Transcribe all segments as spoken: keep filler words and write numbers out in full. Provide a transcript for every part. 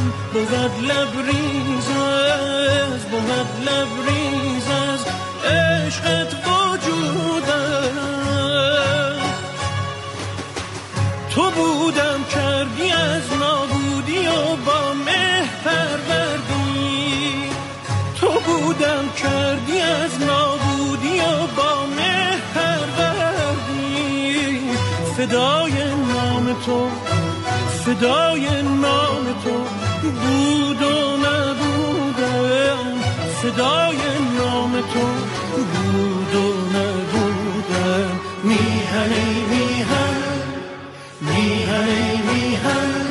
بود لبریز از بود لبریز از عشقت وجودم. تو بودم کردی از نابودی و با مه پروردی. تو بودم کردی از نابودی و با مه پروردی. فدای نام تو فدای نام تو بود و نبودم. فدای نام تو بود و نبودم. میهن ای میهن میهن ای میهن.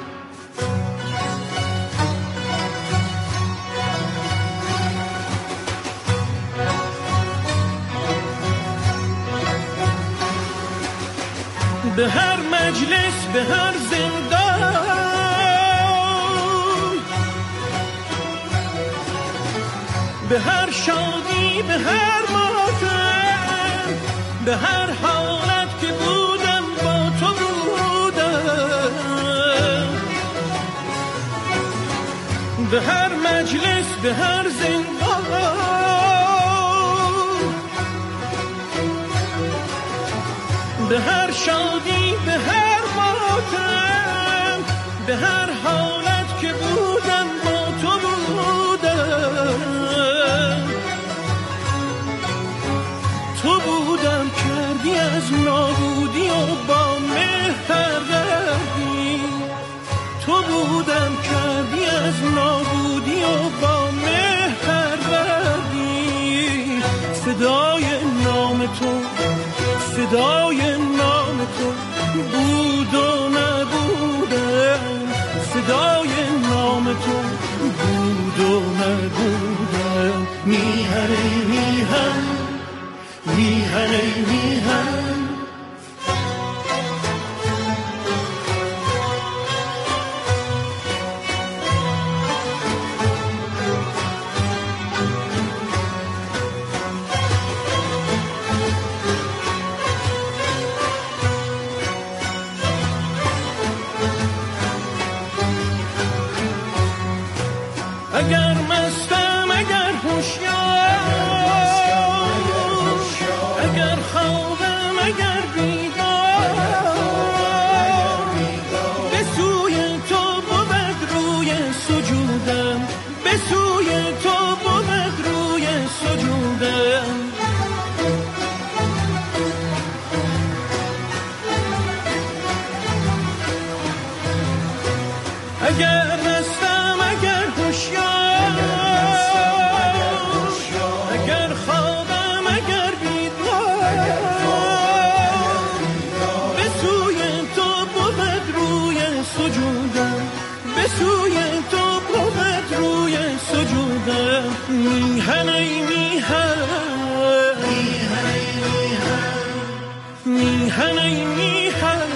به هر مجلس به هر زندان، به هر شادی به هر ماتم، به هر حالت که بودم با تو بودم. به هر مجلس به هر زندان، به هر شادی به هر ماتم، به هر حالت که بودم با تو بودم. تو بودم کردی از نابودی و با مه پروردی. تو بودم کردی از نابودی و با مه پروردی. فدای نام تو فدای نام تو بود و نبودم. فدای نام تو بود و نبودم. میهن ای میهن میهن ای میهن. اگر مستم اگر هوشیار، اگر خوابم اگر بیدار، به سوی تو بود روی سجودم. به سوی تو بود روی سجودم. اگر مستم اگر هوشیار، اگر خوابم اگر بیدار، به سوی تو بود روی سجودم. به سوی تو بود روی سجودم. میهن ای میهن میهن ای میهن.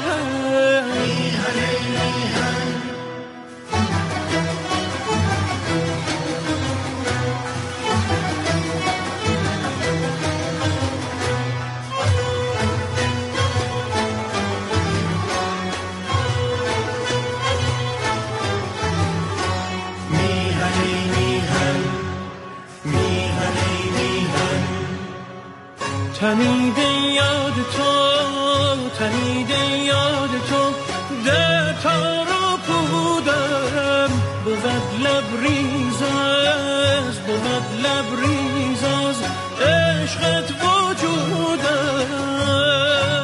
تنیده یاد تو تنیده یاد تو در تار و پودم. بود لبریز از بود لبریز از عشقت وجودم.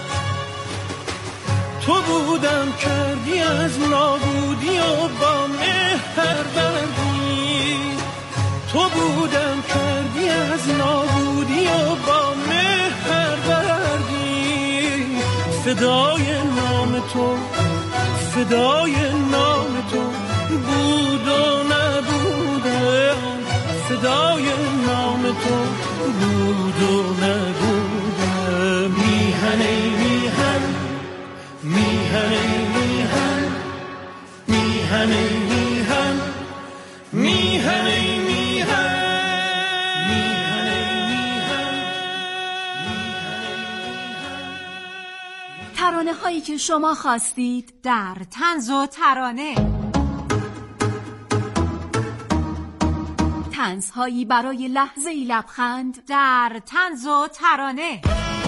تو بودم کردی از نابودی و با مه پروردی. تو بودم کردی از نابودی و با مه پروردی. فدای نام تو فدای نام تو بود و نبودم. فدای نام تو بود و نبودم. میهن ای میهن میهن ای میهن میهن ای میهن میهن ای میهن. ترانه هایی که شما خواستید در طنز و ترانه. طنزهایی برای لحظه‌ای لبخند در طنز و ترانه.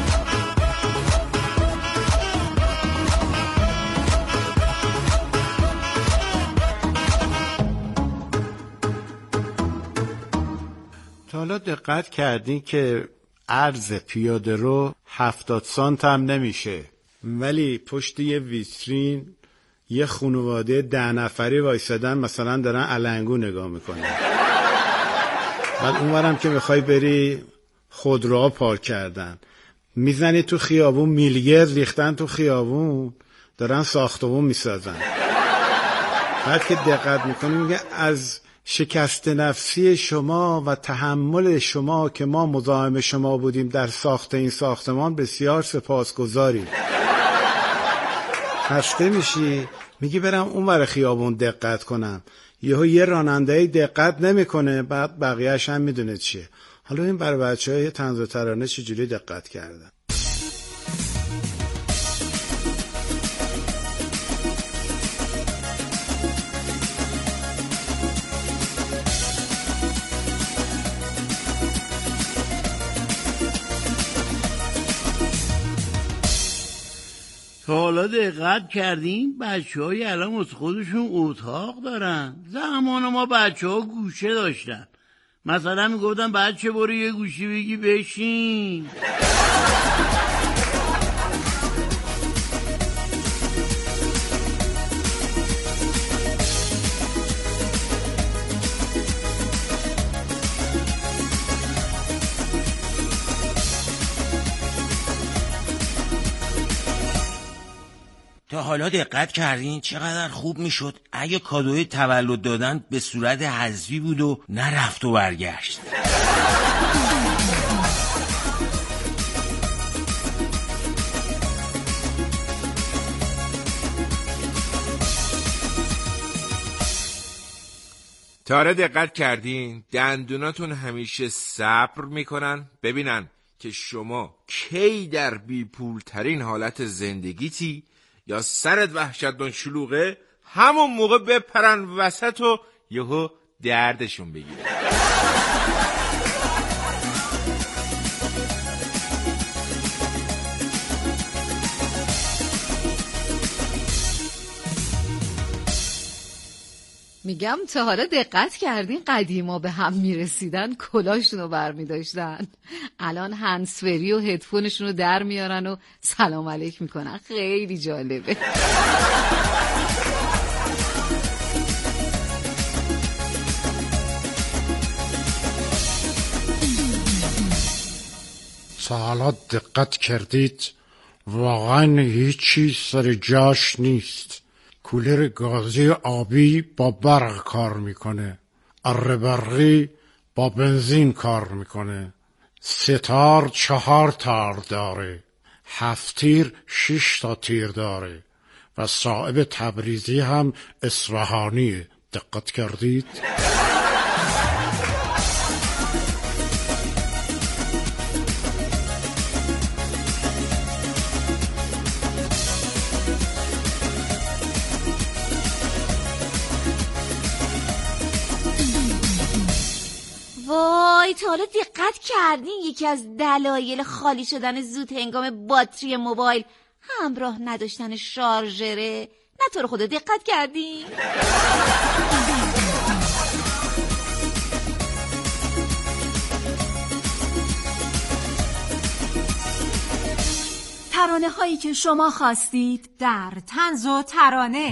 تا حالا دقت کردین که عرض پیاده رو هفتاد سانت هم نمیشه، ولی پشت یه ویترین یه خانواده ده نفری وایسادن مثلا دارن علنگو نگاه میکنن. بعد اونورم که میخوای بری خودروها پارک کردن، میزنی تو خیابون، میلگرد ریختن تو خیابون، دارن ساختمون میسازن. بعد که دقت میکنی میگه از شکست نفسی شما و تحمل شما که ما مزاحم شما بودیم در ساخت این ساختمان بسیار سپاسگزاریم. خسته میشی میگی برم اون ور خیابون دقت کنم، یهو یه راننده دقت نمیکنه، بعد بقیه‌اش هم میدونه چیه. حالا این برای بچه‌های طنز و ترانه چجوری دقت کردن؟ تا حالا دقت کردیم بچه های الان از خودشون اتاق دارن. زمان ما بچه ها گوشه داشتن، مثلا میگفتن بچه برو یه گوشی بگی بشین. تا حالا دقت کردین چقدر خوب میشد اگه کادوی تولد دادن به صورت حذفی بود و نرفت و برگشت؟ تا حالا دقت کردین دندوناتون همیشه صبر میکنن ببینن که شما کی در بی پول ترین حالت زندگیتی یا سرت وحشتناک شلوغه، همون موقع بپرن وسط و یهو دردشون بگیره. میگم تا حالا دقت کردین قدیما به هم میرسیدن کلاشون رو بر میداشتن، الان هندزفری و هدفونشون رو در میارن و سلام علیک میکنن. خیلی جالبه. تا حالا دقت کردید واقعا هیچی سر جاش نیست. کولر گازی آبی با برق کار میکنه، اره برقی با بنزین کار میکنه، ستار چهار تار داره، هفت تیر شش تا تیر داره و صاحب تبریزی هم اصفهانیه. دقت کردید؟ وای تا حالا دقت کردین یکی از دلایل خالی شدن زود هنگام باتری موبایل همراه نداشتن شارژره؟ نه تو رو خدا دقت کردین؟ ترانه هایی که شما خواستید در طنز و ترانه.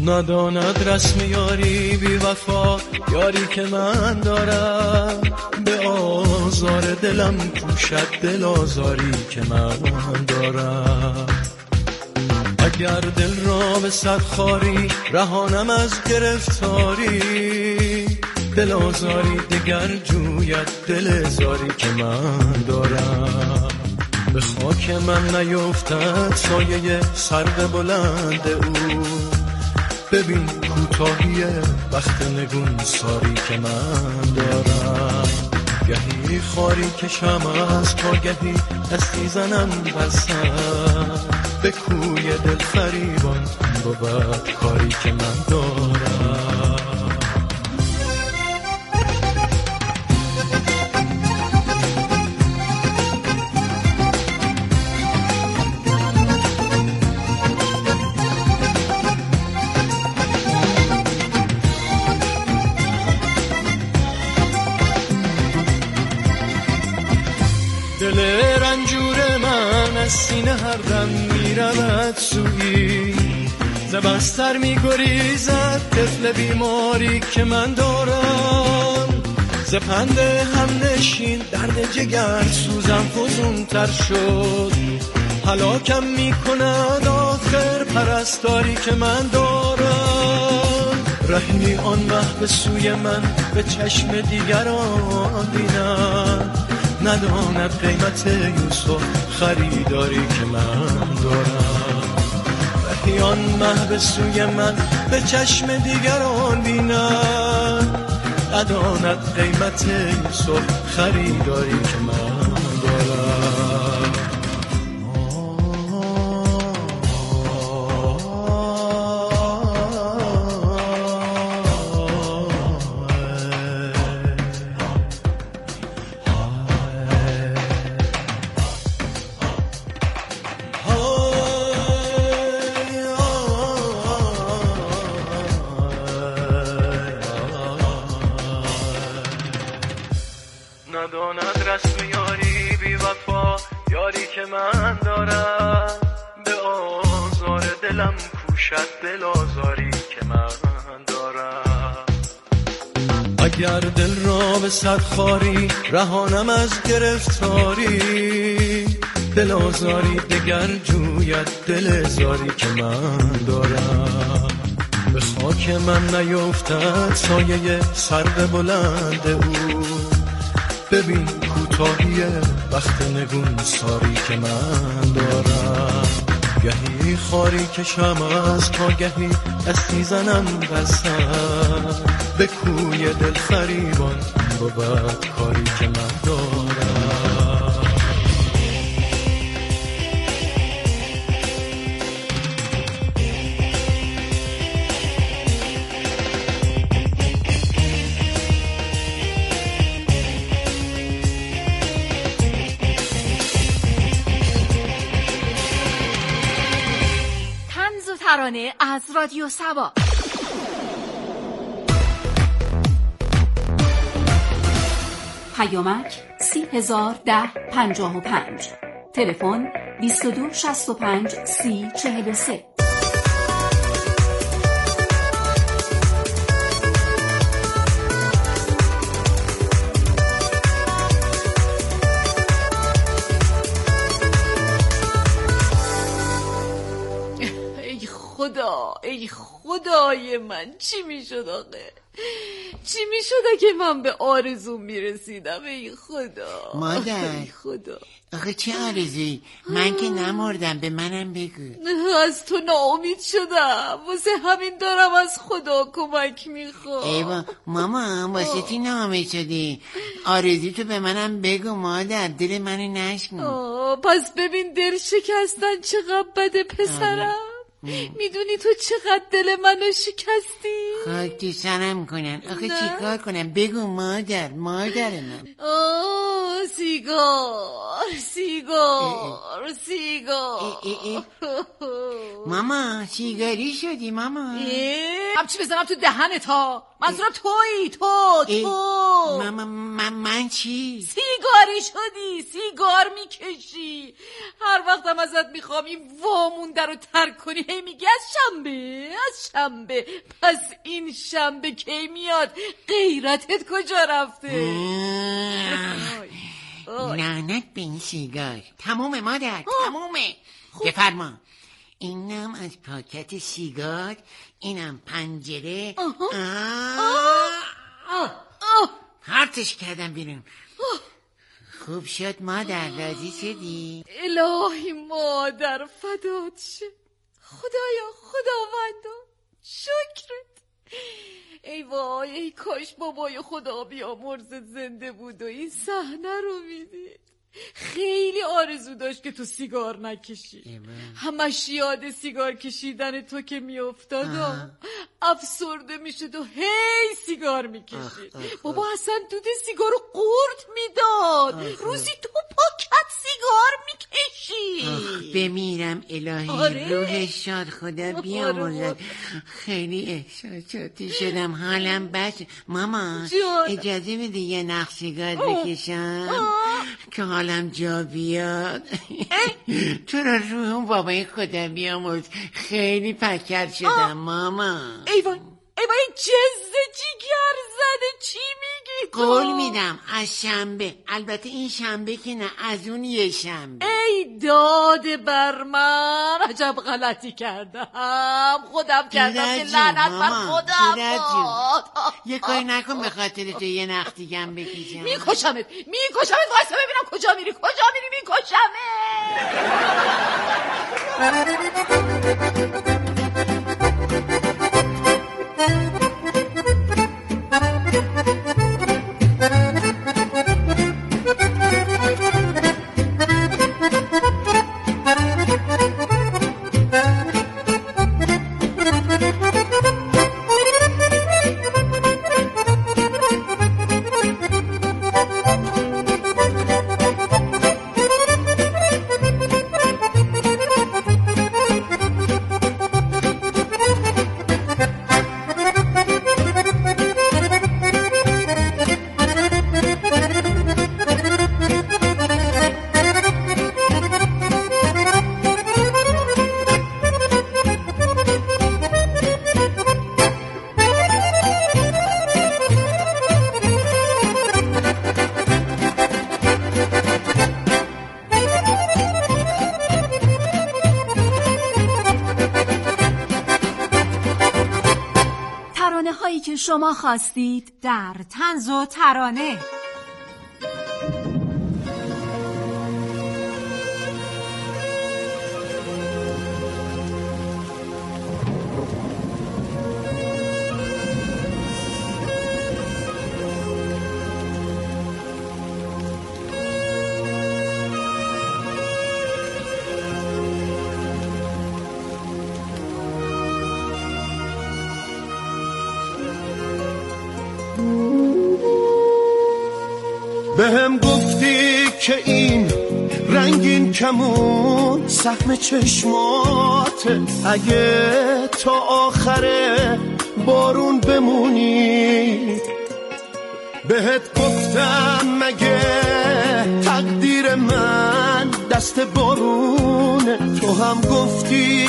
نداند رسم یاری بی وفا، یاری که من دارم به آزار دلم کوشد دل آزاری که من دارم. اگر دل را به صد خاری رهانم از گرفتاری، دل آزاری دگر جوید دل زاری که من دارم. به خاک من نیفتد سایه سرو بلند او، ببین کوتاهی وقت نگون ساری که من دارم. گهی خاری کشم از پا، گهی دستی زنم بسم به کوی دل فریبان بود کاری که من دارم. دل رنجور من از سینه هر دم میرود سویی، ز بستر میگریزد طفل بیماری که من دارم. ز پند هم نشین درد جگر سوزم فزون تر شد، هلاکم میکند آخر پرستاری که من دارم. رحمی آن مه به سوی من به چشم دیگران بینم، نداند قیمت یوسف خریداری که من دارم. وقتی آن مه به سوی من به چشم دیگران بینم، نداند قیمت یوسف خریداری که من دارم. نداند رسم یاری بی وفا، یاری که من دارم به آزار دلم کوشد دل آزاری که من دارم. اگر دل را به صد خاری رهانم از گرفتاری، دل آزاری دگر جوید دل زاری که من دارم. به خاک من نیفتد سایه سرو بلند او، ببین کوتاهی وقت نگون ساری که من دارم. گهی خاری کشم از پا، گهی دستی زنم بسم به کوی دل فریبان بود کاری که من دارم. ترانه از رادیو سوا. پیامک سی هزار ده پنجاه و پنج، تلفن بیست و دو شصت و پنج سی چهل و سه. خدا، ای خدای من، چی میشد آقه؟ چی میشد اگه من به آرزوم میرسیدم؟ ای خدا مادر، ای خدا. آخه چه آرزویی؟ من که نمردم، به منم بگو. از تو ناامید شدم، واسه همین دارم از خدا کمک میخوام. ایوا ماما، واسه تی ناامید شدی؟ آرزوی تو به منم بگو مادر، دل منو نشکن. پس ببین دل شکستن چقدر بده پسرم. میدونی تو چقدر دل منو شکستی؟ خاک تو سرم کنن. آخه چی کار کنم؟ بگو مادر، مادر من. آه سیگار سیگار سیگار. ماما سیگاری شدی ماما؟ همچی بزنم تو دهنت ها. منظورم تویی، تو تو من, من, من چی؟ سیگاری شدی، سیگار میکشی. هر وقتم ازت میخوام این وامونده رو ترک کنی هی میگی از شنبه از شنبه. پس این شنبه کی میاد؟ غیرتت کجا رفته؟ لعنت به این سیگار. تمومه مادر، تمومه. بفرما. اینم از پاکت سیگار، اینم پنجره. پرتش کردم بیرون. خوب شد مادر، راضی شدی؟ الهی مادر فدات شه. خدایا خداوندا شکرت. ای وای، ای کاش بابای خدا بیامرزت زنده بود و این صحنه رو میدید. خیلی آرزو داشت که تو سیگار نکشی. همش یاد سیگار کشیدن تو که میافتاد و افسرده میشد و هی سیگار میکشید. بابا اصلا دود سیگار رو قورت میداد. روزی تو پاکت سیگار میکشی. بمیرم الهی. آره. روحش شاد، خدا بیامرزد. خیلی احساساتی شدم، حالم بس. ماما اجازه میدی یه نخ سیگار بکشم که حالم جا بیاد؟ تو رو روحم بابای خدا بیامرز، خیلی پکر شدم ماما. ایوان ایوان این جزه جیگر زده. چی میگی تو؟ قول میدم از شنبه. البته این شنبه که نه، از اون یه شنبه. ای داده بر من، عجب غلطی کردم. خودم کردم که لعنت بر خودم باد. یه کاری نکن به خاطر تو یه نخ دیگم بکشم. میکشمت میکشمت. واسه ببینم کجا میری کجا میری. میکشمت. شما خواستید در طنز و ترانه. بهم گفتی که این رنگین کمون سهم چشماته، اگه تا آخر بارون بمونی. بهت گفتم مگه تقدیر من دست بارونه، تو هم گفتی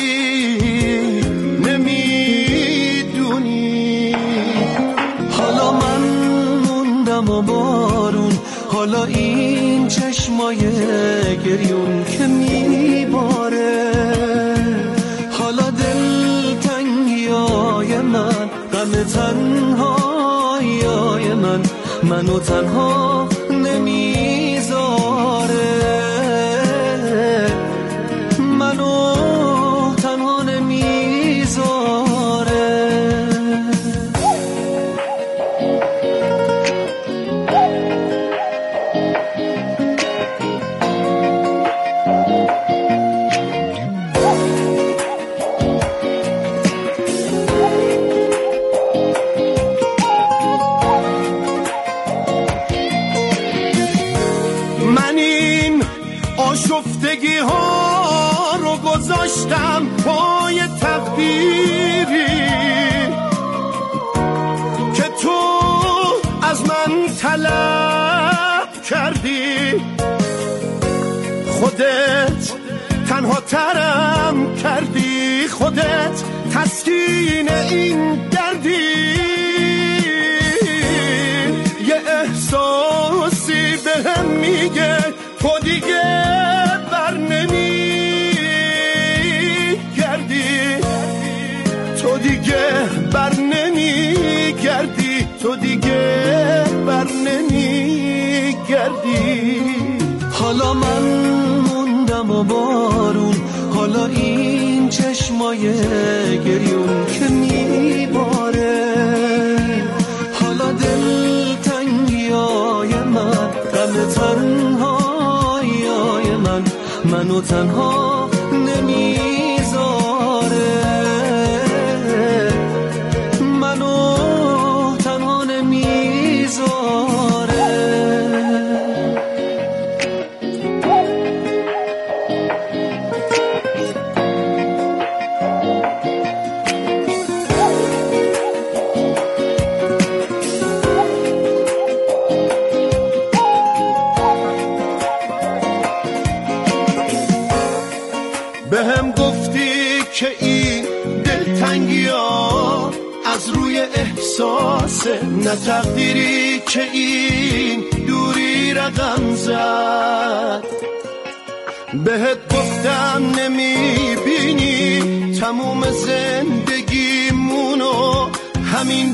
نمیدونی. حالا من موندم و بارون، حالا این چشمای گریون که میباره، حالا دلتنگیای من، غم تنهاییای من منو تنها نمیذاره، منو تنها نمیذاره. آشفتگی ها رو گذاشتم پای تقدیری، طلب کردی، خودت تنها ترم کردی، خودت تسکین این دردی. یه احساسی بهم میگه تو دیگه بر نمیگردی، تو دیگه بر نمیگردی، تو دیگه بر نمیگردی. حالا من موندم و بارون، حالا این چشمای گریون که میباره، حالا دل تنگیای من، غم تنهایای من، منو تنها نمیذاره، منو تنها نمیذاره. بهم گفتی که این دلتنگی ها از روی احساسه، نه تقدیری که این دوری رقم زد. بهت گفتم نمیبینی تموم زندگیمونو همین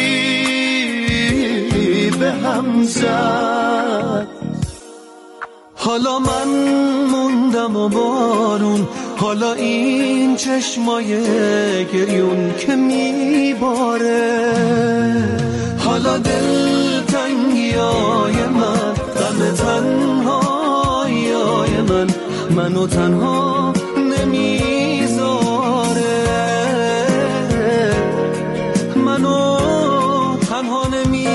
دوری به هم زد. حالا من موندم و بارون، حالا این چشمای گریون که میباره، حالا دل تنگیای من، غم تنهایای من، منو تنها نمیذاره، منو تنها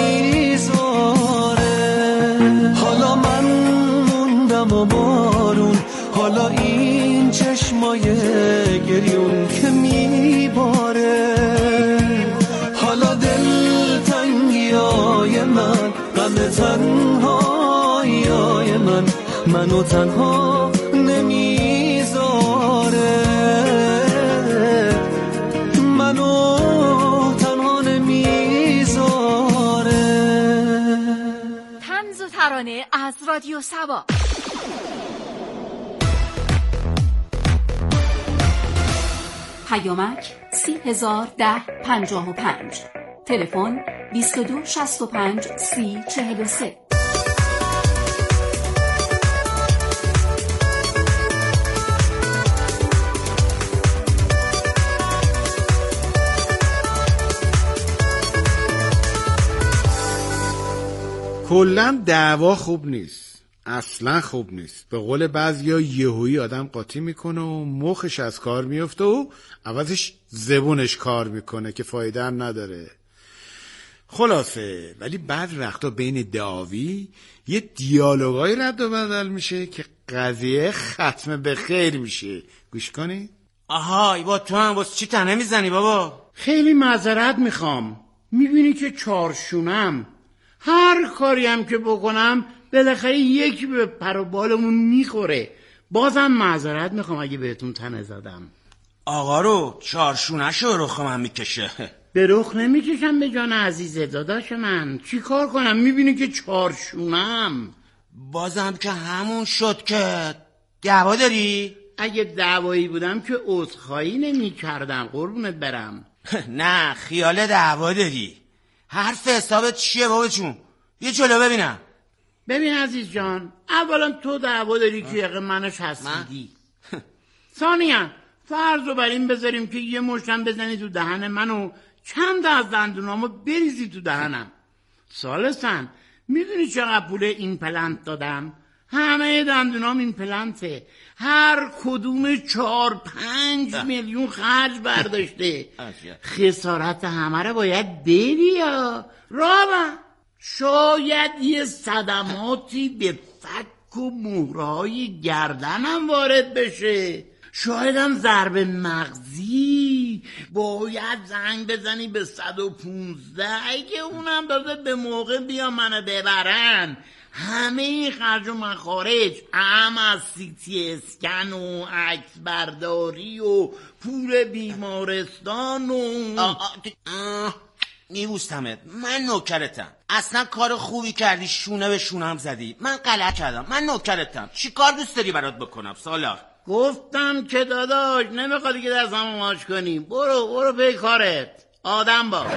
نمیذاره. حالا من موندم و بارون، حالا این چشمای گریون که میباره، حالا دل تنگیای من، غم تنهایای من، منو تنها نمیذاره، منو تنها نمیذاره. طنز و ترانه از رادیو سبا. پیامک سی هزار ده پنجاه و پنج، تلفن بیست و دو شصت و پنج سی چهل و سه. کلاً دعوا خوب نیست، اصلا خوب نیست. به قول بعضیا یهویی آدم قاطی میکنه و مخش از کار میفته و عوضش زبونش کار میکنه که فایده هم نداره. خلاصه ولی بعد وقتا بین دعاوی یه دیالوگای رد و بدل میشه که قضیه ختم به خیر میشه. گوش کنی؟ آهای با تو هم واسه چی تنه میزنی بابا؟ خیلی معذرت میخوام، میبینی که چارشونم، هر کاری هم که بکنم بالاخره یکی به پر و بالمون میخوره. بازم معذرت میخوام اگه بهتون تنه زدم. آقا رو چارشونه‌شو رخ من میکشه. به رخ نمیکشم به جان عزیزه داداش من، چی کار کنم؟ میبینی که چارشونم. بازم که همون شد که دعوا داری؟ اگه دعوایی بودم که عذرخواهی نمی کردم قربونت برم. نه خیال دعوا داری. حرف حسابت چیه بابا چون؟ یه جلو ببینم. ببین عزیز جان، اولا تو دعوا داری که یقه منش هستیدی. ثانیا فرض رو بر این بذاریم که یه مشتم بزنی تو دهن من و چند از دندونامو بریزی تو دهنم. ثالثا میدونی چقدر پول این پلنت دادم؟ همه دندونام این پلنته، هر کدوم چار پنج میلیون خرج برداشته. خسارت همه رو باید بدی یا رابع شاید یه صدماتی به فک و موهای گردنم وارد بشه. شایدم ضربه مغزی. باید زنگ بزنی به صد و پونزده که اونم داده به موقع بیا منو ببرن. همه خرج و مخارج، هم از سیتی اسکن و عکس برداری و پول بیمارستان و میبوستمت. من نوکرتم. اصلا کار خوبی کردی، شونه به شونم زدی. من غلط کردم، من نوکرتم. چی کار دوست داری برات بکنم سالار؟ گفتم که داداش نمیخوادی که دستمو ماچ کنیم. برو برو پی کارت. آدم با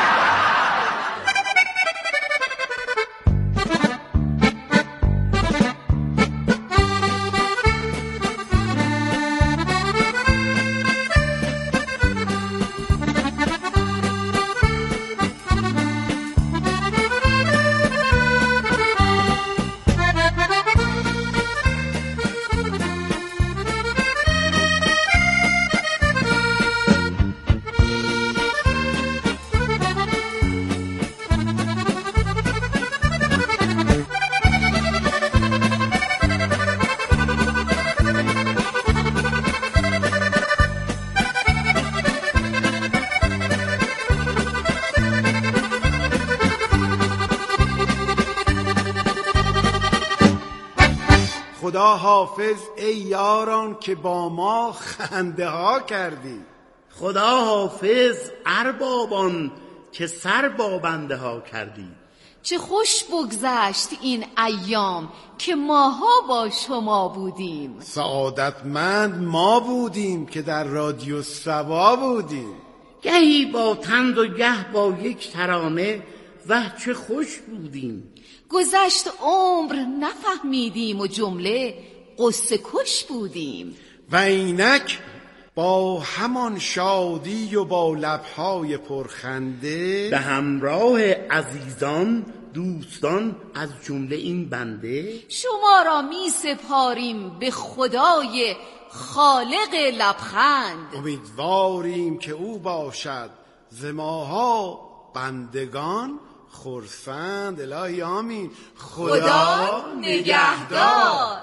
خدا حافظ ای یاران که با ما خنده ها کردی. خدا حافظ اربابان که سر با بنده ها کردی. چه خوش بگذشت این ایام که ماها با شما بودیم. سعادتمند ما بودیم که در رادیو سوا بودیم. گهی با تند و گه با یک ترانه وه چه خوش بودیم. گذشت عمر نفهمیدیم و جمله قصه کش بودیم. و اینک با همان شادی و با لبهای پرخنده به همراه عزیزان دوستان از جمله این بنده شما را می سپاریم به خدای خالق لبخند. امیدواریم که او باشد ز ماها بندگان خرسند. الهی آمین. خدا, خدا نگهدار.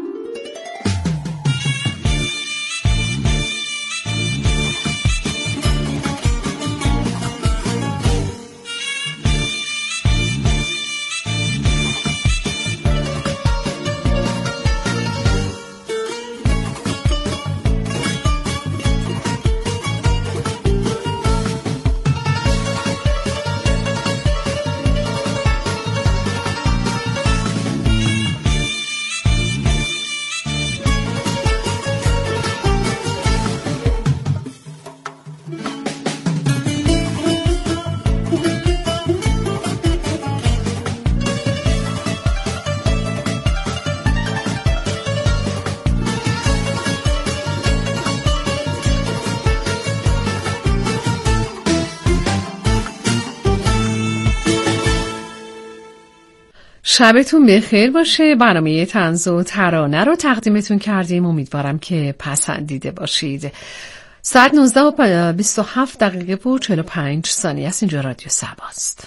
شبتون بخیر باشه. برنامه طنز و ترانه رو تقدیمتون کردیم. امیدوارم که پسندیده باشید. ساعت نوزده و بیست و هفت دقیقه و چهل و پنج ثانیه است. اینجا رادیو سباست.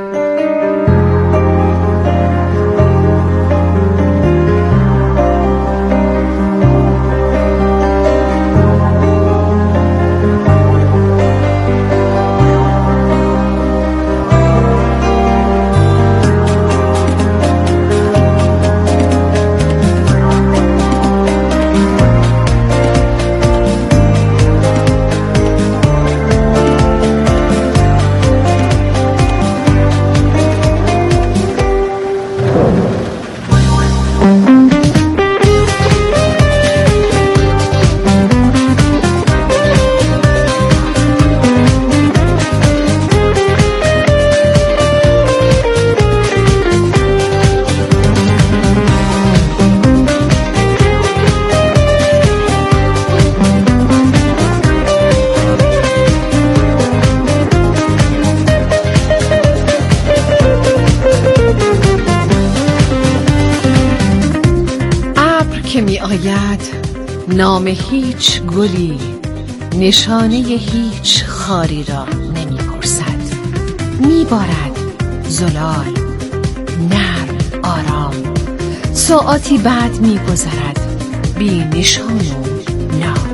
نام هیچ گلی نشانه هیچ خاری را نمی پرسد. می بارد زلال نرم آرام. ساعتی بعد می گذرد بی نشان و لا